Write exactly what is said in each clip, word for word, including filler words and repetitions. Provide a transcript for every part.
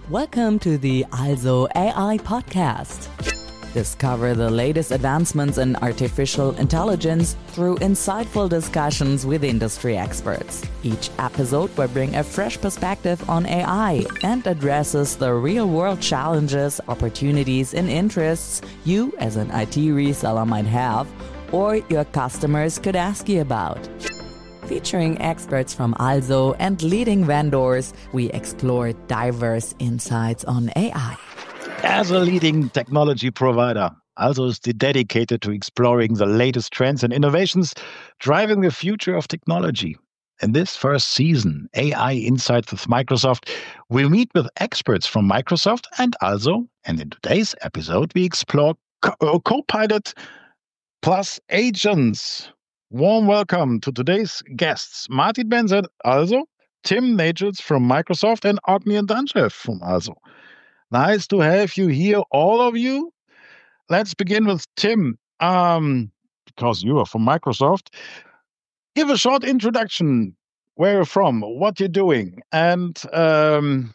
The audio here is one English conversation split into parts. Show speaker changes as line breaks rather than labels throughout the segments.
Welcome to the Also A I podcast. Discover the latest advancements in artificial intelligence through insightful discussions with industry experts. Each episode will bring a fresh perspective on A I and addresses the real-world challenges, opportunities, and interests you as an I T reseller might have or your customers could ask you about. Featuring experts from Also and leading vendors, we explore diverse insights on A I.
As a leading technology provider, Also is dedicated to exploring the latest trends and innovations driving the future of technology. In this first season, A I Insights with Microsoft, we'll meet with experts from Microsoft and Also, and in today's episode, we explore Co- Copilot plus agents. Warm welcome to today's guests, Martin Benzet, Also, Tim Nagels from Microsoft, and Ognian Danchev from Also. Nice to have you here, all of you. Let's begin with Tim, um, because you are from Microsoft. Give a short introduction. Where you're from, what you're doing, and um,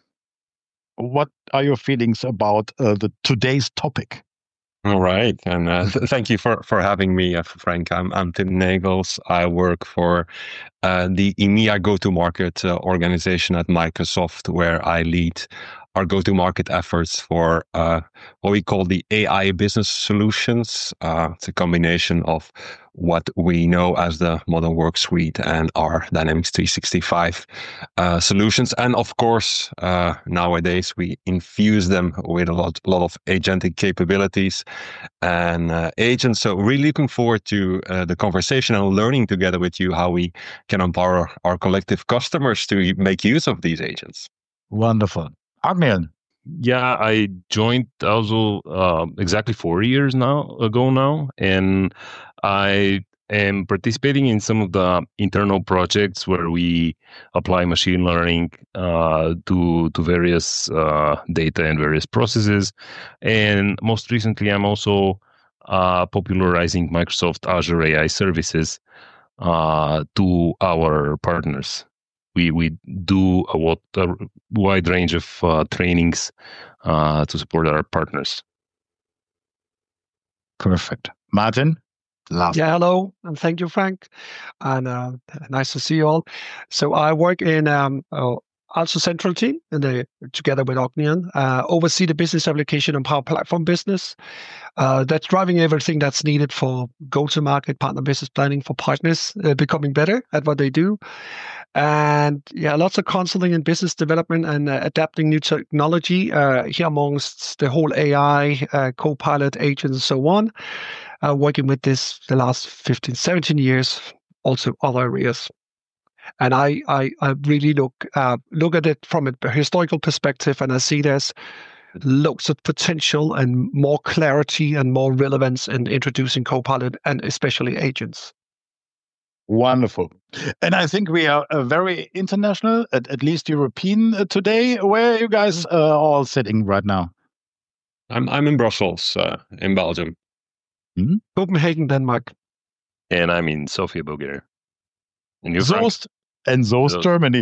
what are your feelings about uh, the today's topic?
All right, and uh, th- thank you for, for having me, uh, Frank. I'm, I'm Tim Nagels. I work for uh, the EMEA go-to-market uh, organization at Microsoft, where I lead our go-to-market efforts for uh, what we call the A I business solutions. Uh, it's a combination of what we know as the Modern Work Suite and our Dynamics three sixty-five uh, solutions. And of course, uh, nowadays we infuse them with a lot, lot of agentic capabilities and uh, agents. So really looking forward to uh, the conversation and learning together with you how we can empower our collective customers to make use of these agents.
Wonderful. Agnian.
Yeah, I joined Also uh, exactly four years now ago now, and I am participating in some of the internal projects where we apply machine learning uh, to to various uh, data and various processes. And most recently, I'm also uh, popularizing Microsoft Azure A I services uh, to our partners. We we do a, what, a wide range of uh, trainings uh, to support our partners.
Perfect. Martin, last.
Yeah, hello, and thank you, Frank, and uh, nice to see you all. So I work in um, uh, Also Central team, and they together with Ognian uh, oversee the business application and Power Platform business. Uh, that's driving everything that's needed for go-to-market partner business planning for partners uh, becoming better at what they do. And yeah, lots of consulting and business development and uh, adapting new technology uh, here amongst the whole A I, uh, Copilot, agents, and so on. Uh, working with this the last fifteen, seventeen years, also other areas. And I, I, I really look uh, look at it from a historical perspective, and I see there's lots of potential and more clarity and more relevance in introducing Copilot and especially agents.
Wonderful. And I think we are uh, very international, at, at least European uh, today. Where are you guys uh, all sitting right now?
I'm I'm in Brussels, uh, in Belgium.
Mm-hmm. Copenhagen, Denmark.
And I'm in Sofia, Bulgaria.
And you, Soest, and Soest, Soest, Germany.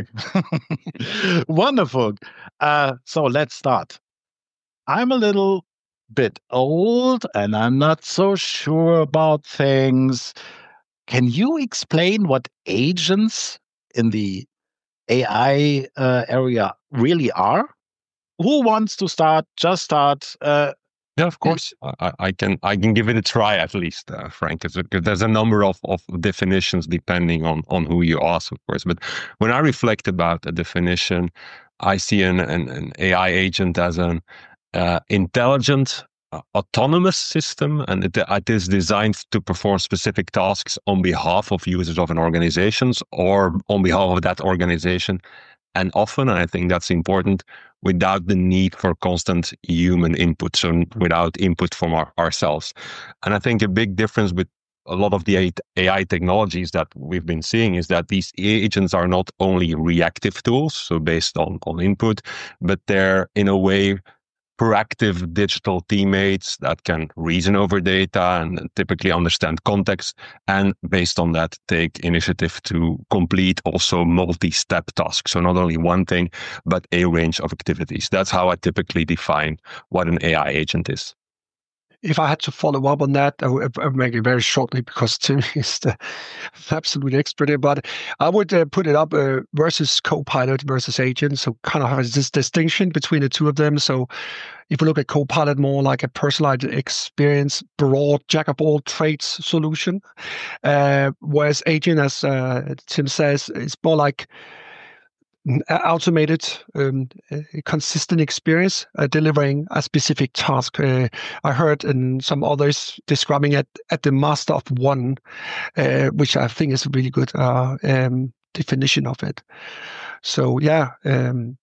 Wonderful. Uh, so let's start. I'm a little bit old and I'm not so sure about things. Can you explain what agents in the A I uh, area really are? Who wants to start? Just start. Uh,
yeah, of course. I, I can I can give it a try at least, uh, Frank. Because there's a number of, of definitions depending on, on who you ask, of course. But when I reflect about a definition, I see an, an, an A I agent as an uh, intelligent, Uh, autonomous system, and it, it is designed to perform specific tasks on behalf of users of an organization or on behalf of that organization, and often, and I think that's important, without the need for constant human input, so without input from our, ourselves. And I think a big difference with a lot of the A I technologies that we've been seeing is that these agents are not only reactive tools, so based on, on input, but they're in a way proactive digital teammates that can reason over data and typically understand context, and based on that, take initiative to complete also multi-step tasks. So not only one thing, but a range of activities. That's how I typically define what an A I agent is.
If I had to follow up on that, I would, I would make it very shortly because Tim is the absolute expert here. But I would uh, put it up uh, versus Copilot versus agent. So kind of has this distinction between the two of them. So if we look at Copilot more like a personalized experience, broad jack of all trades solution, uh, whereas agent, as uh, Tim says, is more like automated, um, consistent experience, uh, delivering a specific task. Uh, I heard in some others describing it at the master of one, uh, which I think is a really good uh, um, definition of it. So yeah, um,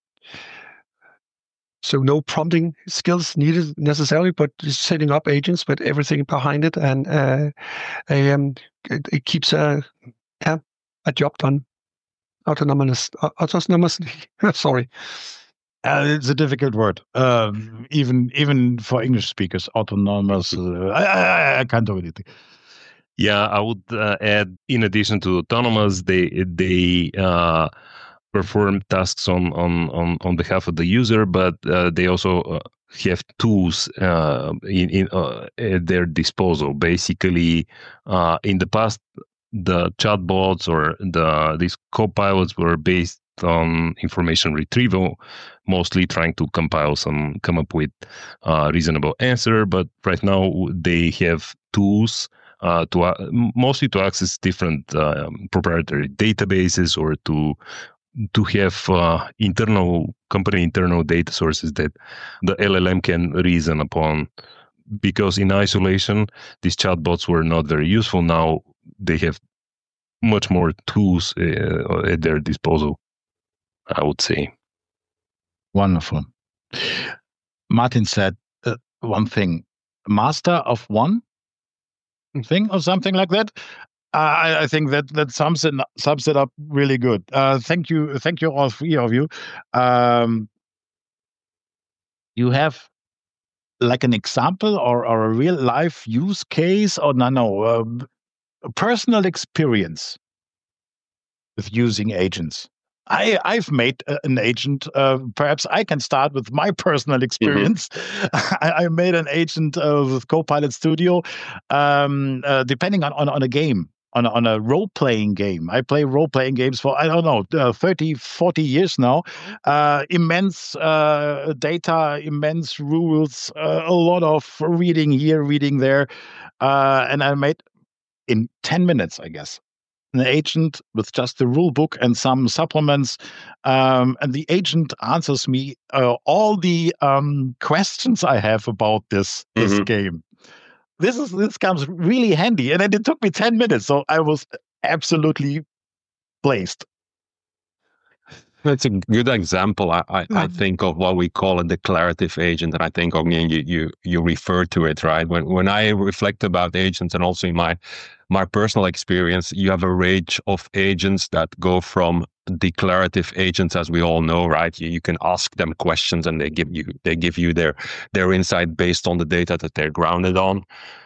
so no prompting skills needed necessarily, but just setting up agents with everything behind it, and uh, um, it, it keeps a yeah, a job done. Autonomous, autonomously. Sorry,
uh, it's a difficult word. Um, even even for English speakers, autonomous. Uh, I, I I can't do anything.
Yeah, I would uh, add, in addition to autonomous, they they uh, perform tasks on on on on behalf of the user, but uh, they also uh, have tools uh, in, in uh, at their disposal. Basically, uh, in the past, the chatbots or the these copilots were based on information retrieval, mostly trying to compile some, come up with a reasonable answer. But right now they have tools uh, to uh, mostly to access different uh, proprietary databases or to to have uh, internal company internal data sources that the L L M can reason upon. Because in isolation, these chatbots were not very useful. Now they have much more tools uh, at their disposal, I would say.
Wonderful. Martin said uh, one thing, master of one thing or something like that. Uh, I, I think that that sums it sums it up really good. Uh, thank you, thank you all three of you. Um, you have like an example or, or a real life use case or no, no, um, a personal experience with using agents. I, I've made a, an agent. Uh, perhaps I can start with my personal experience. Mm-hmm. I, I made an agent uh, with Copilot Studio, um, uh, depending on, on, on a game. On a, on a role-playing game. I play role-playing games for, I don't know, uh, thirty, forty years now. Uh, immense uh, data, immense rules, uh, a lot of reading here, reading there. Uh, and I made, in ten minutes, I guess, an agent with just the rule book and some supplements. Um, and the agent answers me uh, all the um, questions I have about this, this mm-hmm. game. This is this comes really handy, and it took me ten minutes, so I was absolutely blazed.
It's a good example, I, I, I think, of what we call a declarative agent, and I think, again, you you you refer to it, right? When when I reflect about agents, and also in my my personal experience, you have a range of agents that go from declarative agents, as we all know, right? You, you can ask them questions, and they give you they give you their their insight based on the data that they're grounded on.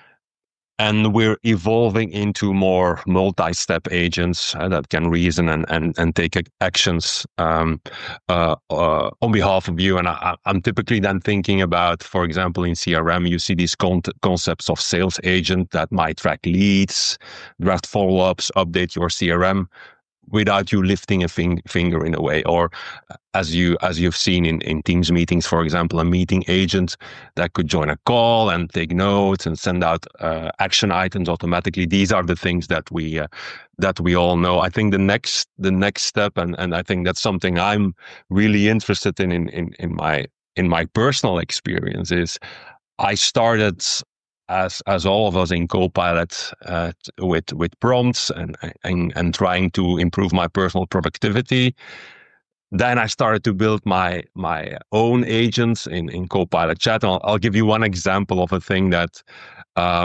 And we're evolving into more multi-step agents uh, that can reason and, and, and take actions um, uh, uh, on behalf of you. And I, I'm typically then thinking about, for example, in C R M, you see these con- concepts of sales agent that might track leads, draft follow-ups, update your C R M without you lifting a fing- finger in a way. Or as you as you've seen in, in Teams meetings, for example, a meeting agent that could join a call and take notes and send out uh, action items automatically. These are the things that we uh, that we all know. I think the next the next step, and, and I think that's something I'm really interested in in, in in my in my personal experience is I started as as all of us in Copilot uh, with with prompts and, and and trying to improve my personal productivity. Then I started to build my my own agents in, in Copilot Chat. I'll, I'll give you one example of a thing that um,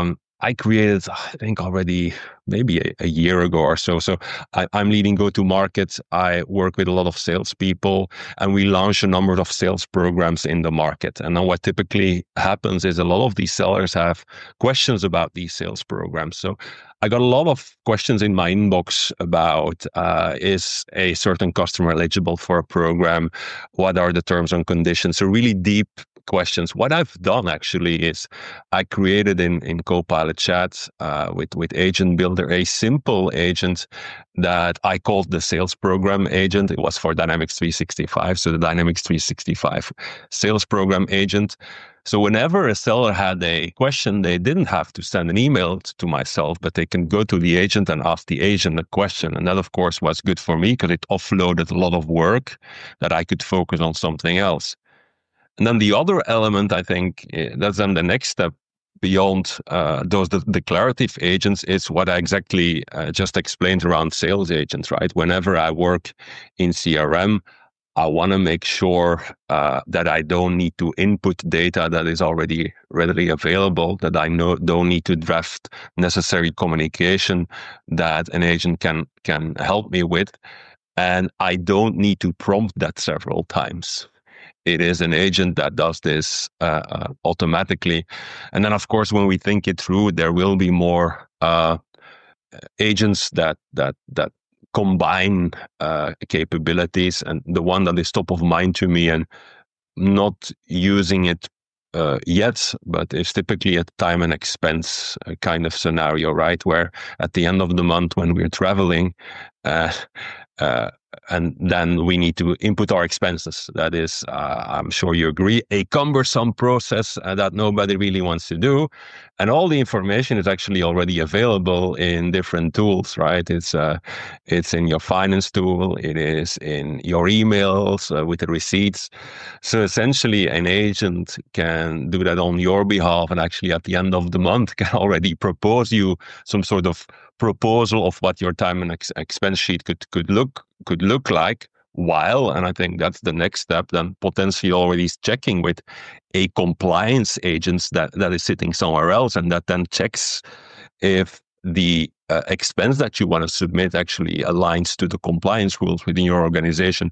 I created, I think already maybe a, a year ago or so. So I, I'm leading go-to-market. I work with a lot of salespeople, and we launch a number of sales programs in the market. And then what typically happens is a lot of these sellers have questions about these sales programs. So I got a lot of questions in my inbox about, uh, is a certain customer eligible for a program? What are the terms and conditions? So really deep questions. What I've done actually is I created in, in Copilot Chat uh, with, with Agent Builder a simple agent that I called the sales program agent. It was for Dynamics three sixty-five. So the Dynamics three sixty-five sales program agent. So whenever a seller had a question, they didn't have to send an email to myself, but they can go to the agent and ask the agent a question. And that, of course, was good for me because it offloaded a lot of work that I could focus on something else. And then the other element, I think, that's then the next step beyond uh, those the declarative agents is what I exactly uh, just explained around sales agents, right? Whenever I work in C R M, I want to make sure uh, that I don't need to input data that is already readily available, that I know, don't need to draft necessary communication that an agent can can help me with. And I don't need to prompt that several times. It is an agent that does this uh, uh, automatically. And then, of course, when we think it through, there will be more uh, agents that that that combine uh, capabilities. And the one that is top of mind to me and not using it uh, yet, but is typically a time and expense uh, kind of scenario, right? Where at the end of the month when we're traveling, uh, uh, and then we need to input our expenses. That is, uh, I'm sure you agree, a cumbersome process uh, that nobody really wants to do. And all the information is actually already available in different tools, right? It's uh, it's in your finance tool. It is in your emails uh, with the receipts. So essentially, an agent can do that on your behalf, and actually at the end of the month can already propose you some sort of proposal of what your time and ex- expense sheet could could look could look like, while, and I think that's the next step, then potentially already checking with a compliance agent that, that is sitting somewhere else, and that then checks if the uh, expense that you want to submit actually aligns to the compliance rules within your organization.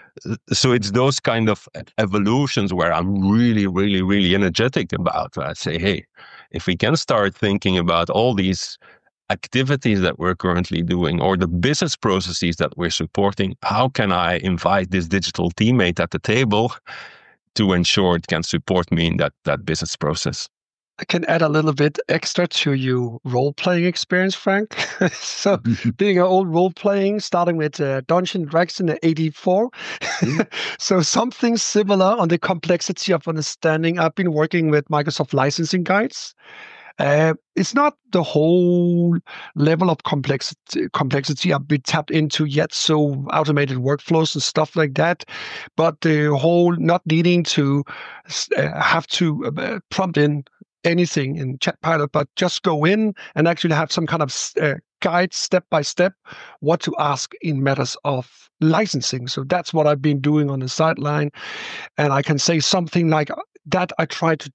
So it's those kind of evolutions where I'm really, really, really energetic about. I say, hey, if we can start thinking about all these activities that we're currently doing or the business processes that we're supporting, how can I invite this digital teammate at the table to ensure it can support me in that, that business process?
I can add a little bit extra to your role-playing experience, Frank. So being an old role-playing, starting with uh, Dungeons and Dragons in eighty-four. Mm. So something similar on the complexity of understanding. I've been working with Microsoft licensing guides. Uh, it's not the whole level of complexity, complexity I've been tapped into yet, so automated workflows and stuff like that. But the whole not needing to uh, have to uh, prompt in anything in ChatPilot, but just go in and actually have some kind of uh, guide step by step what to ask in matters of licensing. So that's what I've been doing on the sideline. And I can say something like that I try to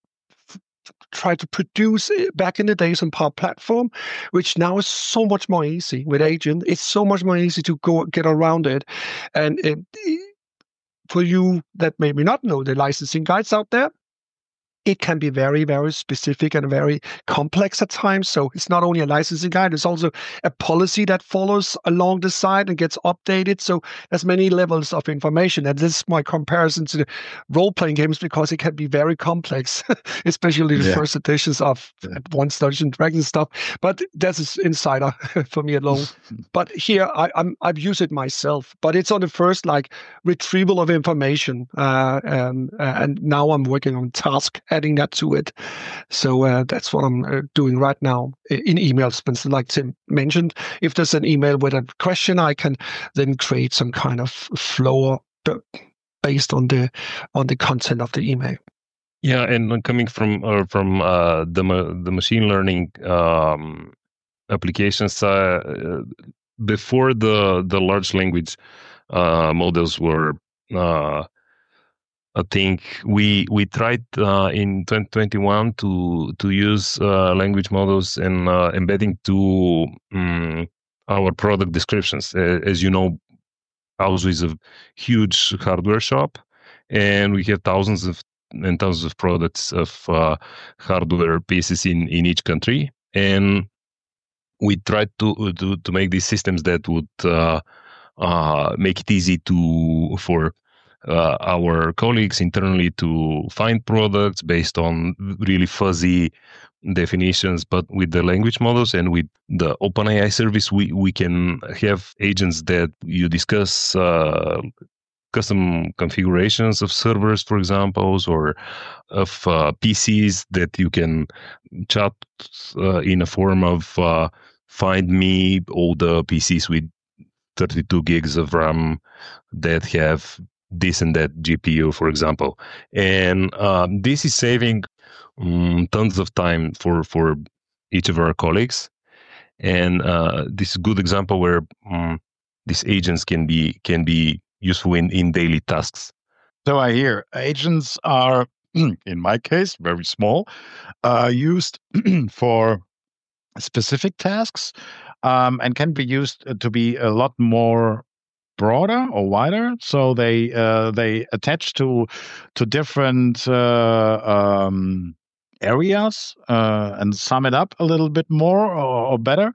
try to produce back in the days on Power Platform, which now is so much more easy with Agent. It's so much more easy to go get around it. And it, for you that maybe not know the licensing guides out there, it can be very, very specific and very complex at times. So it's not only a licensing guide, it's also a policy that follows along the side and gets updated. So there's many levels of information. And this is my comparison to the role-playing games because it can be very complex, especially the yeah. first editions of yeah. Advanced Dungeons and Dragons stuff. But that's an insider for me alone. But here, I, I'm, I've used it myself. But it's on the first like retrieval of information. Uh, um, uh, and now I'm working on task adding that to it. So uh, that's what I'm uh, doing right now in emails. But like Tim mentioned, if there's an email with a question, I can then create some kind of flow based on the on the content of the email.
Yeah, and coming from uh, from uh, the the machine learning um, applications, uh, before the the large language uh, models were Uh, I think we we tried uh, in twenty twenty-one to to use uh, language models and uh, embedding to um, our product descriptions. Uh, as you know, Alzo is a huge hardware shop, and we have thousands of and thousands of products of uh, hardware pieces in, in each country, and we tried to to, to make these systems that would uh, uh, make it easy to for uh, our colleagues internally to find products based on really fuzzy definitions, but with the language models and with the OpenAI service, we, we can have agents that you discuss uh, custom configurations of servers, for example, or of uh, P Cs that you can chat uh, in a form of uh, find me all the P Cs with thirty-two gigs of RAM that have this and that G P U, for example. And um, this is saving um, tons of time for, for each of our colleagues. And uh, this is a good example where um, these agents can be can be useful in, in daily tasks.
So I hear agents are, in my case, very small, uh, used for specific tasks um, and can be used to be a lot more broader or wider. So they uh, they attach to to different uh, um, areas uh, and sum it up a little bit more or, or better.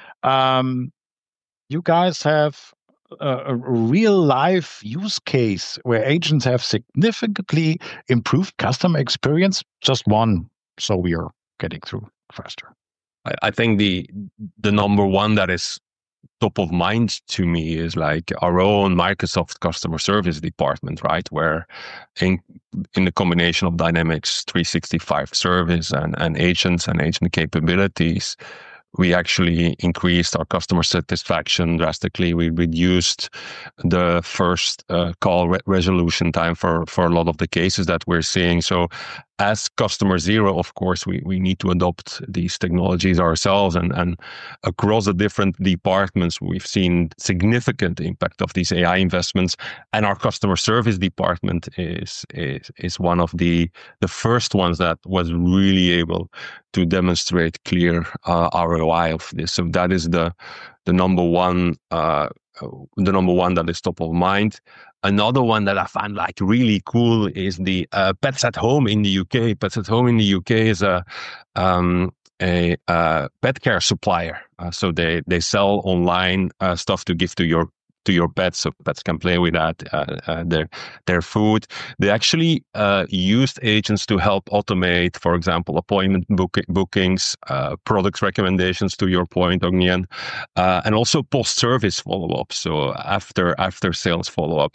Um, you guys have a, a real life use case where agents have significantly improved customer experience. Just one, so we are getting through faster.
I, I think the the number one that is top of mind to me is like our own Microsoft customer service department, right? Where in in the combination of Dynamics three sixty-five service and, and agents and agent capabilities, we actually increased our customer satisfaction drastically. We reduced the first uh, call re- resolution time for, for a lot of the cases that we're seeing. So as customer zero, of course, we, we need to adopt these technologies ourselves. And, and across the different departments, we've seen significant impact of these A I investments. And our customer service department is is, is one of the, the first ones that was really able to demonstrate clear uh, R O I of this. So that is the the number one uh, the number one that is top of mind. Another one that I find like really cool is the uh, Pets at Home in the U K. Pets at Home in the U K is a um, a uh, pet care supplier. Uh, so they they sell online uh, stuff to give to your to your pets, so pets can play with that, uh, uh, their their food. They actually uh, used agents to help automate, for example, appointment book- bookings, uh, product recommendations, to your point, Ognian, uh, and also post-service follow-up, so after after sales follow-up.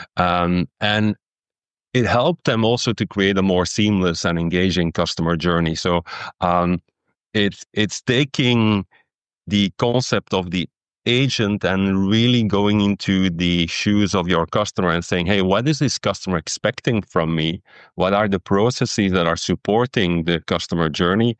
Um, and it helped them also to create a more seamless and engaging customer journey. So um, it's it's taking the concept of the agent and really going into the shoes of your customer and saying, hey, what is this customer expecting from me? What are the processes that are supporting the customer journey?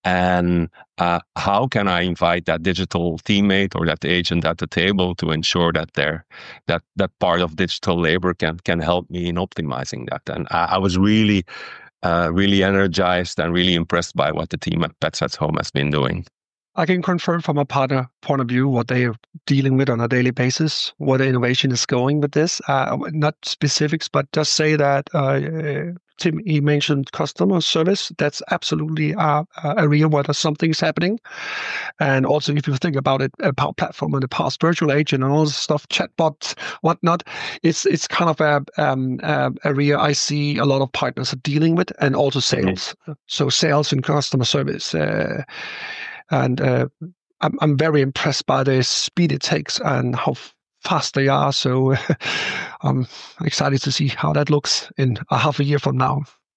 And uh, how can I invite that digital teammate or that agent at the table to ensure that they're, that that part of digital labor can can help me in optimizing that? And I, I was really, uh, really energized and really impressed by what the team at Pets at Home has been doing.
I can confirm from a partner point of view what they are dealing with on a daily basis, what the innovation is going with this. Uh, not specifics, but just say that uh, Tim, he mentioned customer service. That's absolutely a, a area where there's something's happening. And also, if you think about it, a Power Platform in the past, virtual agent and all this stuff, chatbot, whatnot, it's it's kind of a um, uh, area I see a lot of partners are dealing with, and also sales. Mm-hmm. So sales and customer service. Uh, And uh, I'm, I'm very impressed by the speed it takes and how f- fast they are. So I'm excited to see how that looks in a half a year from now.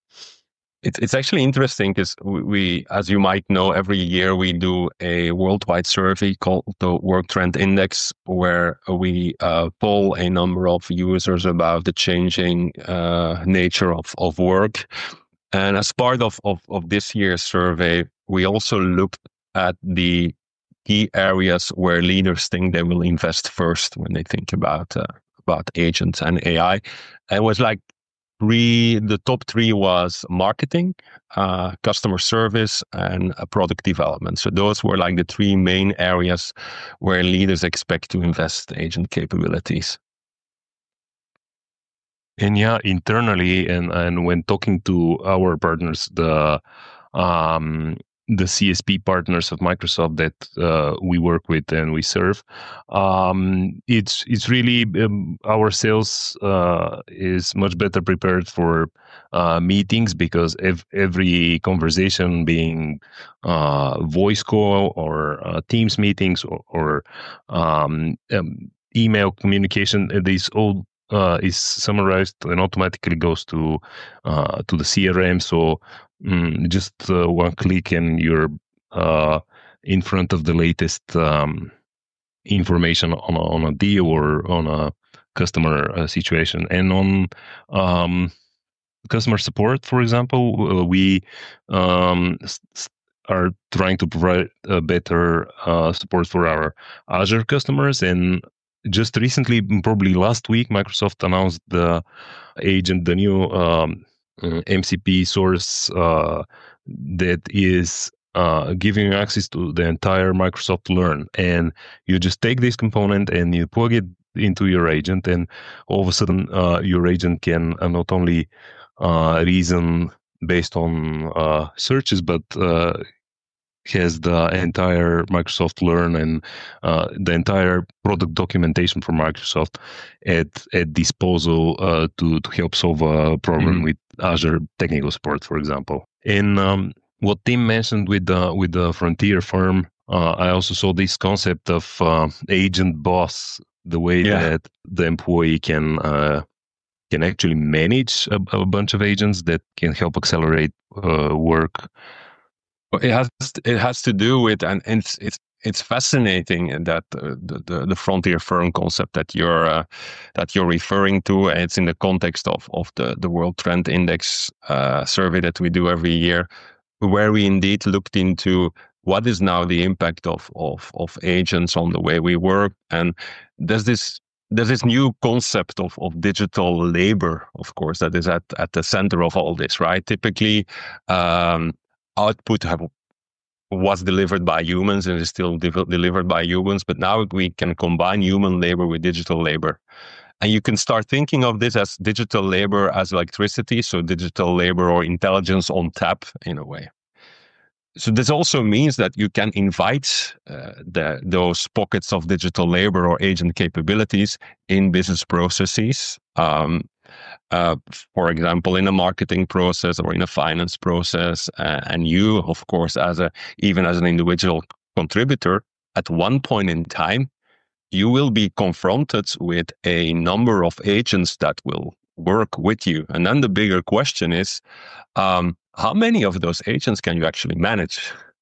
It's it's actually interesting because we, we, as you might know, every year we do a worldwide survey called the Work Trend Index, where we uh, poll a number of users about the changing uh, nature of, of work. And as part of, of, of this year's survey, we also looked at the key areas where leaders think they will invest first when they think about uh, about agents and A I. And it was like three, the top three was marketing, uh, customer service, and uh, product development. So those were like the three main areas where leaders expect to invest agent capabilities.
And yeah, internally, and, and when talking to our partners, the um, the C S P partners of Microsoft that uh, we work with and we serve, um, it's it's really um, our sales uh, is much better prepared for uh, meetings, because ev- every conversation being uh, voice call or uh, Teams meetings or, or um, um, email communication, these all Uh, is summarized and automatically goes to uh, to the C R M. So mm, just uh, one click and you're uh, in front of the latest um, information on a, on a deal or on a customer uh, situation. And on um, customer support, for example, uh, we um, st- are trying to provide a better uh, support for our Azure customers. And just recently, probably last week, Microsoft announced the agent, the new um, uh, M C P source uh, that is uh, giving you access to the entire Microsoft Learn. And you just take this component and you plug it into your agent, and all of a sudden, uh, your agent can uh, not only uh, reason based on uh, searches, but uh, has the entire Microsoft Learn and uh, the entire product documentation for Microsoft at at disposal uh, to to help solve a problem mm-hmm. with Azure technical support, for example. And um, what Tim mentioned with the with the Frontier firm, uh, I also saw this concept of uh, agent boss, the way yeah. that the employee can uh, can actually manage a, a bunch of agents that can help accelerate uh, work.
It has it has to do with, and it's it's it's fascinating that uh, the, the the Frontier firm concept that you're uh, that you're referring to. It's in the context of of the the World Trend Index uh, survey that we do every year, where we indeed looked into what is now the impact of of of agents on the way we work. And there's this there's this new concept of of digital labor, of course, that is at at the center of all this, right? Typically, Um, output have, was delivered by humans and is still de- delivered by humans, but now we can combine human labor with digital labor. And you can start thinking of this as digital labor as electricity, so digital labor or intelligence on tap in a way. So this also means that you can invite uh, the, those pockets of digital labor or agent capabilities in business processes. Um, Uh, for example, in a marketing process or in a finance process, uh, and you, of course, as a even as an individual contributor, at one point in time, you will be confronted with a number of agents that will work with you. And then the bigger question is, um, how many of those agents can you actually manage?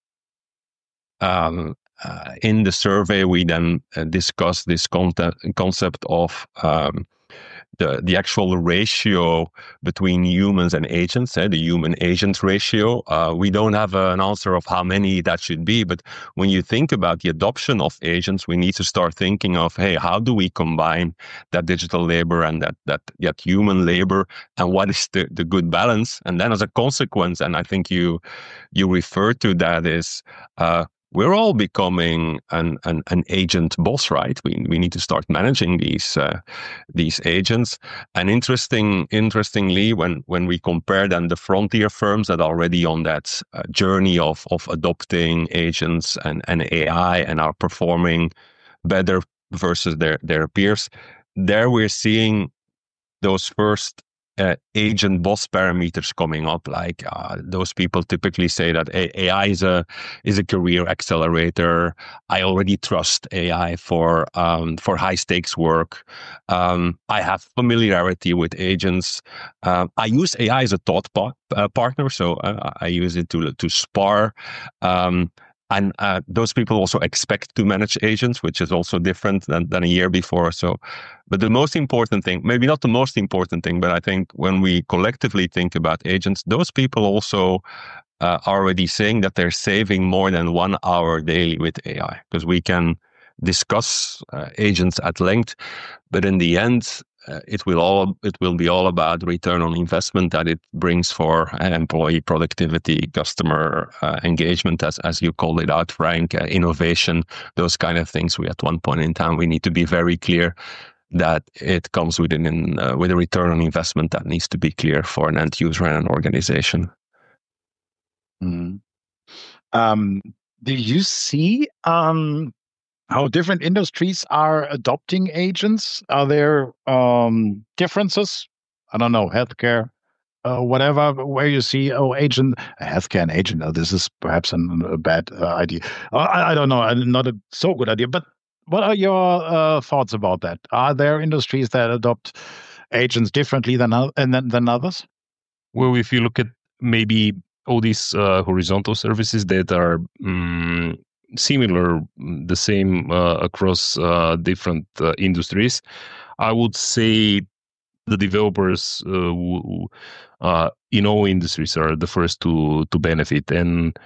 Um, uh, in the survey, we then uh, discussed this concept concept of um, The, the actual ratio between humans and agents, eh, the human-agent ratio. Uh, we don't have an answer of how many that should be, but when you think about the adoption of agents, we need to start thinking of, hey, how do we combine that digital labor and that that, that human labor, and what is the, the good balance? And then as a consequence, and I think you you refer to that, is uh, we're all becoming an, an, an agent boss, right? We we need to start managing these uh, these agents. And interesting, interestingly, when when we compare then the frontier firms that are already on that uh, journey of of adopting agents and, and A I and are performing better versus their their peers, there we're seeing those first Uh, agent boss parameters coming up. Like uh, those people typically say that A I is a is a career accelerator. I already trust A I for um, for high stakes work. Um, I have familiarity with agents. Uh, I use A I as a thought pa- uh, partner, so uh, I use it to to spar. Um, And uh, those people also expect to manage agents, which is also different than, than a year before. So, but the most important thing, maybe not the most important thing, but I think when we collectively think about agents, those people also uh, are already saying that they're saving more than one hour daily with A I, because we can discuss uh, agents at length, but in the end, uh, it will all it will be all about return on investment that it brings for uh, employee productivity, customer uh, engagement, as as you called it out, Frank, uh, innovation, those kind of things. We at one point in time we need to be very clear that it comes with an uh, with a return on investment that needs to be clear for an end user and an organization.
Mm. Um, do you see um, how different industries are adopting agents? Are there um, differences? I don't know, healthcare, uh, whatever, where you see, oh, agent, healthcare and agent, oh, this is perhaps an, a bad uh, idea. I, I don't know, not a so good idea, but what are your uh, thoughts about that? Are there industries that adopt agents differently than, than, than others?
Well, if you look at maybe all these uh, horizontal services that are um, similar, the same uh, across uh, different uh, industries, I would say the developers uh, who, uh, in all industries are the first to to benefit. And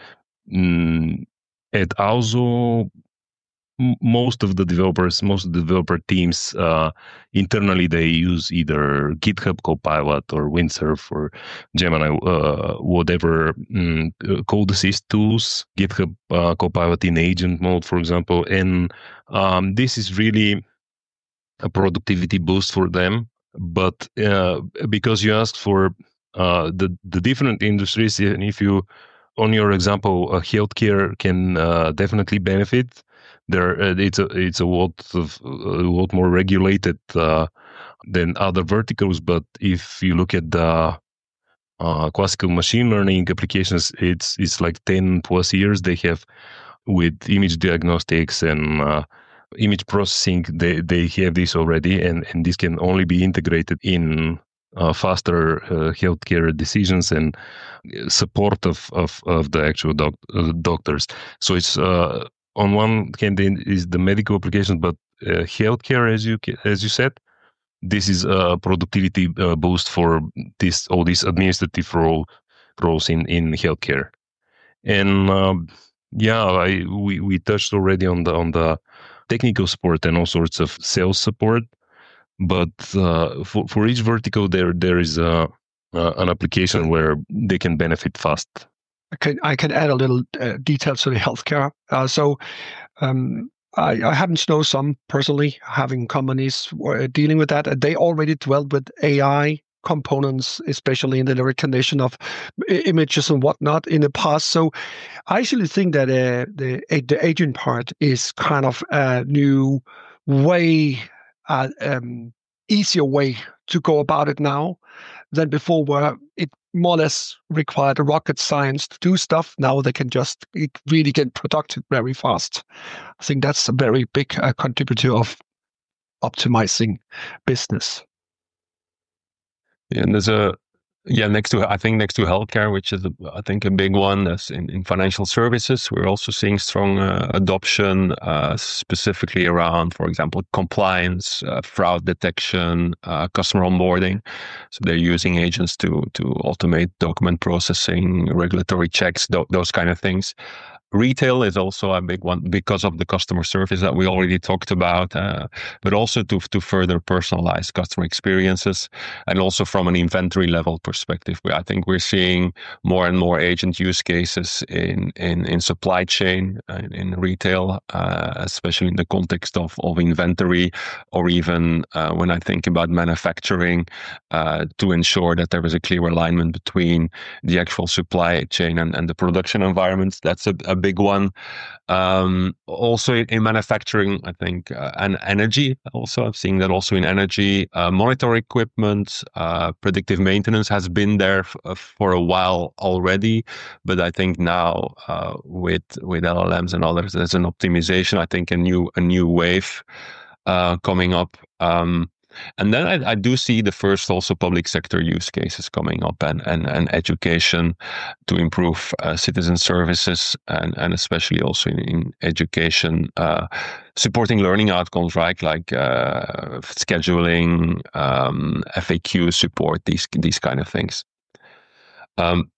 um, at Auzo, most of the developers, most of the developer teams uh, internally, they use either GitHub Copilot or Windsurf or Gemini, uh, whatever um, code assist tools, GitHub uh, Copilot in agent mode, for example. And um, this is really a productivity boost for them. But uh, because you asked for uh, the, the different industries, and if you, on your example, uh, healthcare can uh, definitely benefit. There, uh, it's a it's a lot of a lot more regulated uh, than other verticals. But if you look at the uh, classical machine learning applications, it's it's like ten plus years they have with image diagnostics and uh, image processing. They they have this already, and and this can only be integrated in uh, faster uh, healthcare decisions and support of of of the actual doc, uh, doctors. So it's. Uh, On one hand is the medical applications, but uh, healthcare, as you as you said, this is a productivity uh, boost for this all these administrative role, roles in, in healthcare. And um, yeah, I, we we touched already on the on the technical support and all sorts of sales support, but uh, for for each vertical there there is a, uh, an application where they can benefit fast.
I can I can add a little uh, detail to the healthcare. Uh, so um, I, I happen to know some personally, having companies dealing with that. And they already dwelt with A I components, especially in the recognition of images and whatnot in the past. So I actually think that uh, the the agent part is kind of a new way, uh, um, easier way to go about it now than before, where it more or less required a rocket science to do stuff. Now they can just really get productive very fast. I think that's a very big uh, contributor of optimizing business.
Yeah, and there's a yeah next to I think next to healthcare, which is a, I think a big one. That's in, in financial services. We're also seeing strong uh, adoption, uh, specifically around, for example, compliance, uh, fraud detection, uh, customer onboarding. So they're using agents to to automate document processing, regulatory checks, th- those kind of things. Retail is also a big one because of the customer service that we already talked about, uh, but also to to further personalize customer experiences, and also from an inventory level perspective. I think we're seeing more and more agent use cases in in, in supply chain, in, in retail, uh, especially in the context of, of inventory, or even uh, when I think about manufacturing, uh, to ensure that there is a clear alignment between the actual supply chain and, and the production environments. That's a, a big one. Um, also in, in manufacturing, I think, uh, and energy. Also, I'm seeing that also in energy. Uh, monitor equipment, uh, predictive maintenance has been there f- for a while already, but I think now uh, with with L L Ms and others, there's an optimization. I think a new a new wave uh, coming up. Um, And then I, I do see the first also public sector use cases coming up, and and, and education to improve uh, citizen services, and, and especially also in, in education, uh, supporting learning outcomes, right? Like uh, scheduling, um, F A Q support, these these kind of things. Um,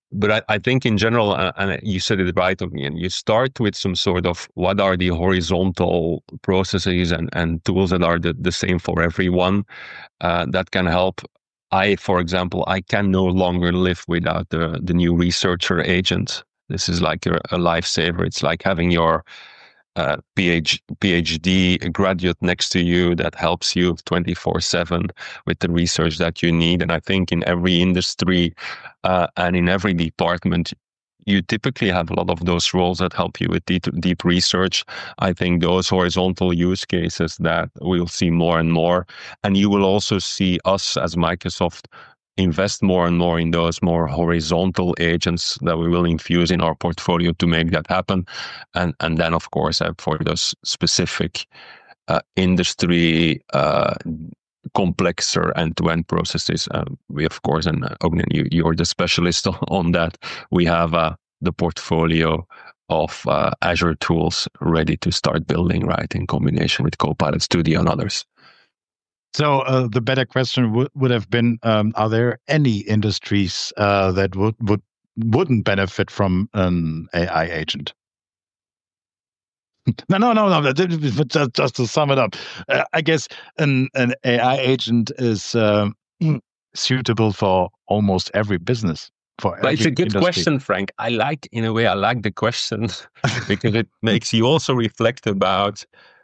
but I, I think in general, uh, and you said it right, Ognian, you start with some sort of what are the horizontal processes and, and tools that are the, the same for everyone uh, that can help. I, for example, I can no longer live without the, the new researcher agent. This is like a, a lifesaver. It's like having your uh, PhD, PhD graduate next to you that helps you twenty-four seven with the research that you need. And I think in every industry uh, and in every department, you typically have a lot of those roles that help you with deep, deep research. I think those horizontal use cases that we'll see more and more. And you will also see us as Microsoft invest more and more in those more horizontal agents that we will infuse in our portfolio to make that happen. And, and then, of course, uh, for those specific uh, industry uh, complexer end-to-end processes, uh, we, of course, and uh, Ognian, you, you're the specialist on that. We have uh, the portfolio of uh, Azure tools ready to start building, right, in combination with Copilot Studio and others.
So uh, the better question would would have been: um, are there any industries uh, that would would wouldn't benefit from an A I agent? No, no, no, no. Just, just to sum it up, uh, I guess an an A I agent is uh, suitable for almost every business. For
but it's a good
industry.
question, Frank. I like, in a way, I like the question because it makes you also reflect about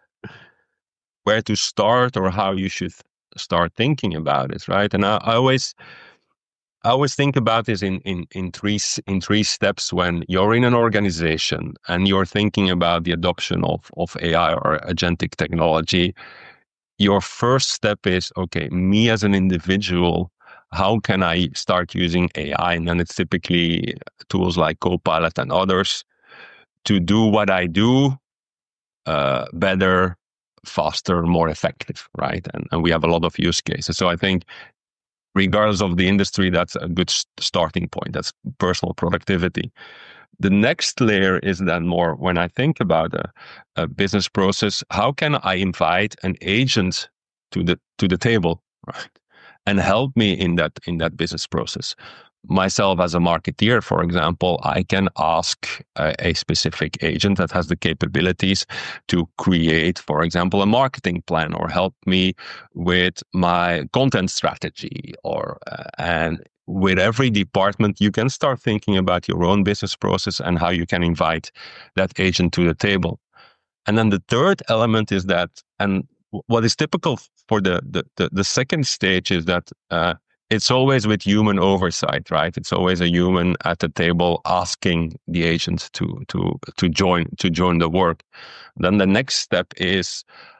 where to start or how you should start thinking about it, right? And I, I always, I always think about this in in in three in three steps. When you're in an organization and you're thinking about the adoption of of A I or agentic technology, your first step is, okay, me as an individual, how can I start using A I? And then it's typically tools like Copilot and others to do what I do uh, better, faster, more effective, right? And, and we have a lot of use cases. So I think regardless of the industry, that's a good starting point. That's personal productivity. The next layer is then more when I think about a, a business process, how can I invite an agent to the to the table, right? And help me in that in that business process. Myself as a marketeer, for example, I can ask a, a specific agent that has the capabilities to create, for example, a marketing plan or help me with my content strategy. Or uh, and with every department, you can start thinking about your own business process and how you can invite that agent to the table. And then the third element is that, and what is typical for the the the, the second stage is that. Uh, It's always with human oversight, right? It's always a human at the table asking the agent to to to join to join the work. Then the next step is,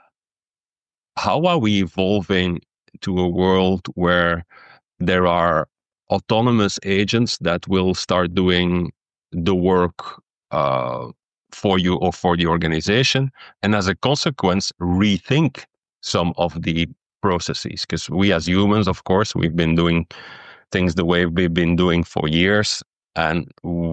how are we evolving to a world where there are autonomous agents that will start doing the work uh, for you or for the organization, and as a consequence, rethink some of the processes? Because we as humans, of course, we've been doing things the way we've been doing for years. And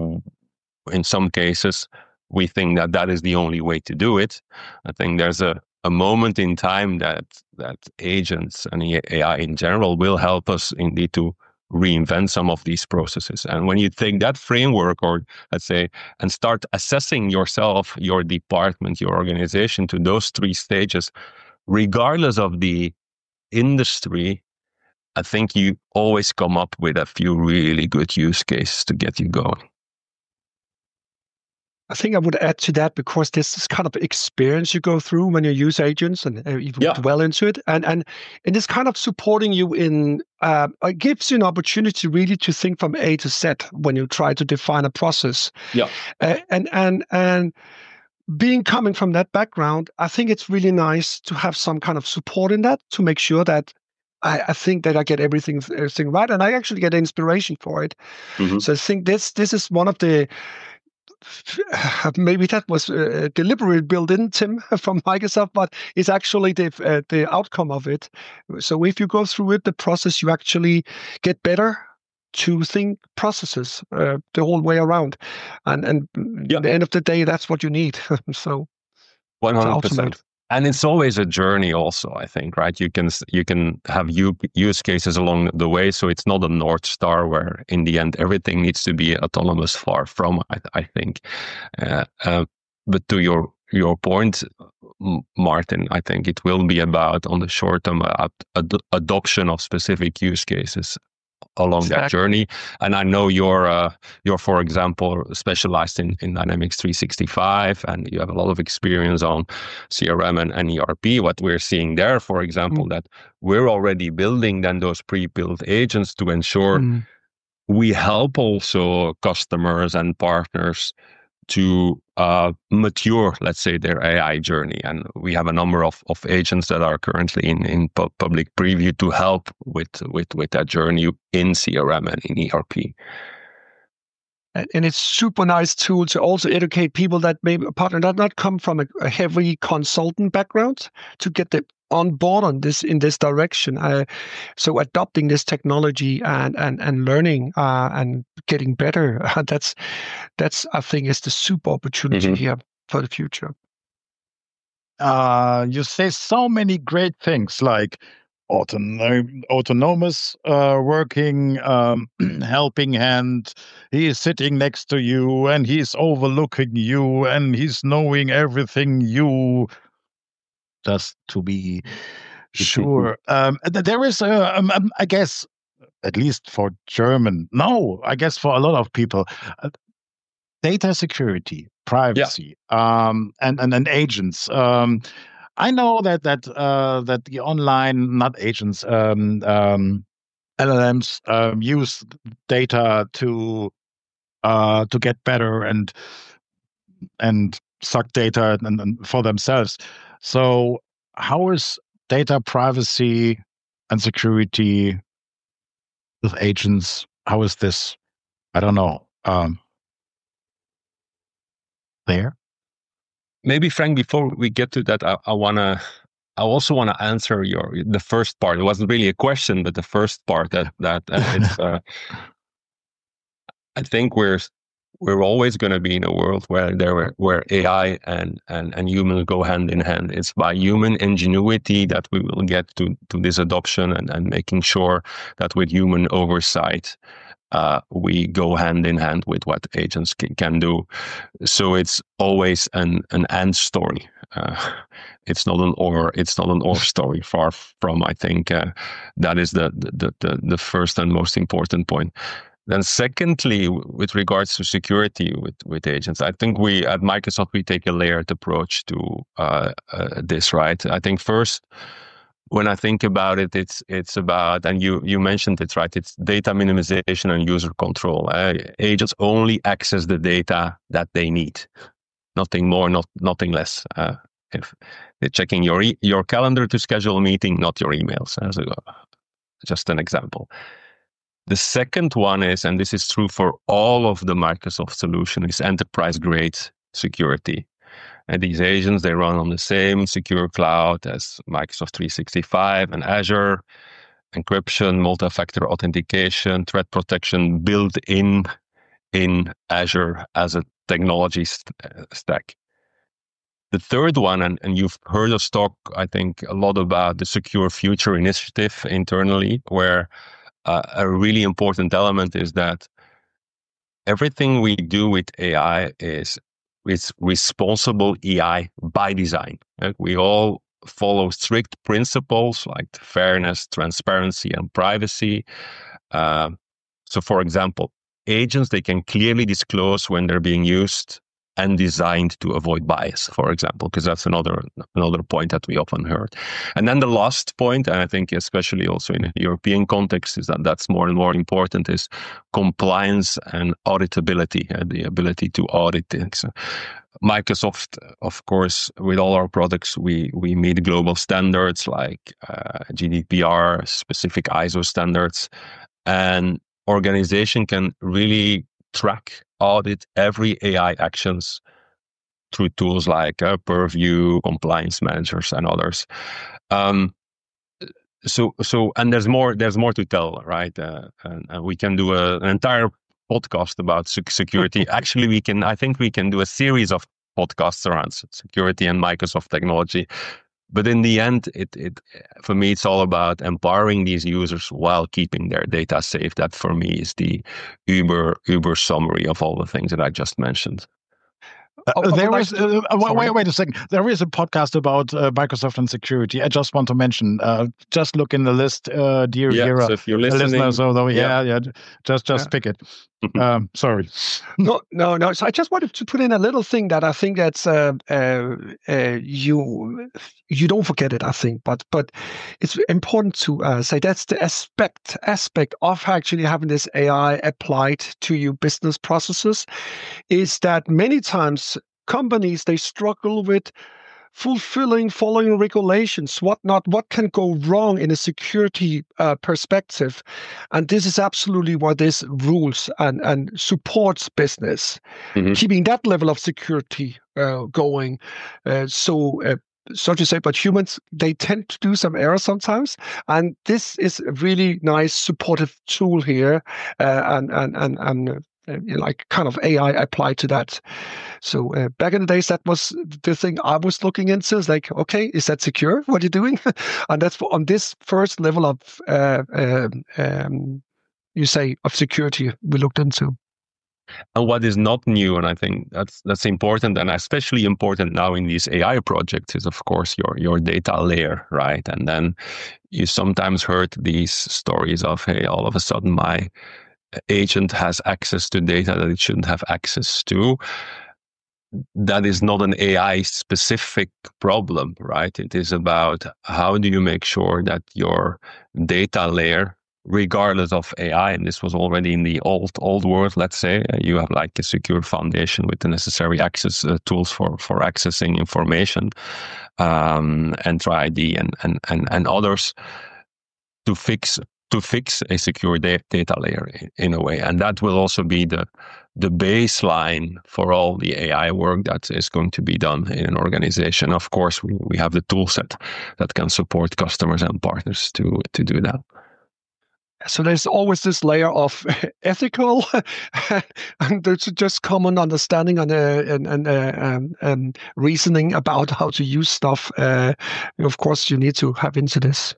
in some cases, we think that that is the only way to do it. I think there's a, a moment in time that that agents and A I in general will help us indeed to reinvent some of these processes. And when you take that framework, or let's say, and start assessing yourself, your department, your organization to those three stages, regardless of the industry, I think you always come up with a few really good use cases to get you going.
I think I would add to that, because this is kind of experience you go through when you use agents, and you
Yeah.
dwell into it, and and it is kind of supporting you in. Uh, it gives you an opportunity really to think from A to Z when you try to define a process.
Yeah.
Uh, and and and. Being coming from that background, I think it's really nice to have some kind of support in that to make sure that I, I think that I get everything everything right, and I actually get inspiration for it.
Mm-hmm.
So I think this this is one of the, maybe that was uh, deliberately built in, Tim, from Microsoft, but it's actually the uh, the outcome of it. So if you go through it, the process, you actually get better to think processes uh, the whole way around, and and
Yeah.
at the end of the day, that's what you need. So
one hundred percent. And it's always a journey also, I think, right? You can you can have use cases along the way. So it's not a North Star where in the end everything needs to be autonomous. Far from, I, I think. Uh, uh, but to your your point, Martin, I think it will be about on the short term ad- ad- adoption of specific use cases along exactly. that journey. And I know you're, uh, you're for example, specialized in, in Dynamics three sixty-five, and you have a lot of experience on C R M and, and E R P. What we're seeing there, for example, mm. that we're already building then those pre-built agents to ensure mm. we help also customers and partners to uh, mature, let's say, their A I journey. And we have a number of, of agents that are currently in, in pu- public preview to help with, with, with that journey in C R M and in E R P.
And it's super nice tool to also educate people that maybe a partner that not come from a, a heavy consultant background to get them on board on this in this direction. Uh, so adopting this technology and and and learning uh, and getting better. Uh, that's that's I think is the super opportunity mm-hmm. here for the future.
Uh, you say so many great things like Autonom- autonomous uh, working, um, helping hand. He is sitting next to you and he's overlooking you and he's knowing everything you. Just to be sure. um, there is, a, um, um, I guess, at least for German, no, I guess for a lot of people, uh, data security, privacy, yeah. um, and, and, and agents. Um, I know that that uh, that the online, not agents, um, um, L L Ms um, use data to uh, to get better and and suck data and, and for themselves. So, how is data privacy and security with agents? How is this? I don't know. Um, there.
Maybe, Frank, before we get to that, I, I wanna, I also want to answer your the first part. It wasn't really a question, but the first part that that uh, it's. Uh, I think we're we're always going to be in a world where there where A I and and and humans go hand in hand. It's by human ingenuity that we will get to to this adoption and and making sure that with human oversight. Uh, we go hand in hand with what agents can, can do. So it's always an an and story. Uh, it's not an or. It's not an or story. Far from. I think uh, that is the, the the the first and most important point. Then, secondly, with regards to security with with agents, I think we at Microsoft we take a layered approach to uh, uh, this. Right. I think first. When I think about it, it's it's about, and you you mentioned it, right? It's data minimization and user control. Uh, agents only access the data that they need, nothing more, not nothing less. Uh, if they're checking your e- your calendar to schedule a meeting, not your emails. As a, just an example. The second one is, and this is true for all of the Microsoft solution, is enterprise grade security. And these agents, they run on the same secure cloud as Microsoft three sixty-five and Azure, encryption, multi-factor authentication, threat protection built in in Azure as a technology st- stack. The third one, and, and you've heard us talk, I think, a lot about the Secure Future initiative internally, where uh, a really important element is that everything we do with A I is It's responsible A I by design. Right? We all follow strict principles like fairness, transparency, and privacy. Uh, so, for example, agents, they can clearly disclose when they're being used and designed to avoid bias, for example, because that's another another point that we often heard. And then the last point, and I think especially also in a European context, is that that's more and more important, is compliance and auditability, uh, the ability to audit things. So Microsoft, of course, with all our products, we we meet global standards like uh, G D P R, specific I S O standards, and organization can really track, audit every A I actions through tools like uh, Purview, Compliance Managers, and others. Um, so, so, and there's more. There's more to tell, right? Uh, and, and we can do a, an entire podcast about security. Actually, we can. I think we can do a series of podcasts around security and Microsoft technology. But in the end, it, it for me, it's all about empowering these users while keeping their data safe. That for me is the uber, uber summary of all the things that I just mentioned.
Uh, there is uh, wait, wait a second. There is a podcast about uh, Microsoft and security. I just want to mention. Uh, just look in the list, uh, dear
yeah,
Vera,
so if you're listening,
listeners. Although, yeah,
yeah,
yeah, just just yeah. pick it. um, sorry.
No, no, no. So I just wanted to put in a little thing that I think that's uh, uh, uh, you you don't forget it. I think, but but it's important to uh, say that's the aspect aspect of actually having this A I applied to your business processes, is that many times companies, they struggle with fulfilling, following regulations, whatnot, what can go wrong in a security uh, perspective. And this is absolutely what this rules and, and supports business, mm-hmm. keeping that level of security uh, going. Uh, so, uh, so to say, but humans, they tend to do some errors sometimes. And this is a really nice supportive tool here. Uh, and, and, and, and uh, Uh, like kind of A I applied to that. So uh, back in the days, that was the thing I was looking into. It's like, okay, is that secure? What are you doing? And that's for, on this first level of, uh, uh, um, you say, of security we looked into.
And what is not new, and I think that's that's important, and especially important now in these A I projects, is of course your your data layer, right? And then you sometimes heard these stories of, hey, all of a sudden my agent has access to data that it shouldn't have access to. That is not an A I specific problem, right? It is about how do you make sure that your data layer, regardless of A I, and this was already in the old old world, let's say, you have like a secure foundation with the necessary access uh, tools for, for accessing information, um, Entra I D and, and, and, and others to fix to fix a secure data layer in a way. And that will also be the the baseline for all the A I work that is going to be done in an organization. Of course, we, we have the tool set that can support customers and partners to, to do that.
So there's always this layer of ethical and there's just common understanding and, uh, and, and uh, um, um, reasoning about how to use stuff. Uh, of course, you need to have into this.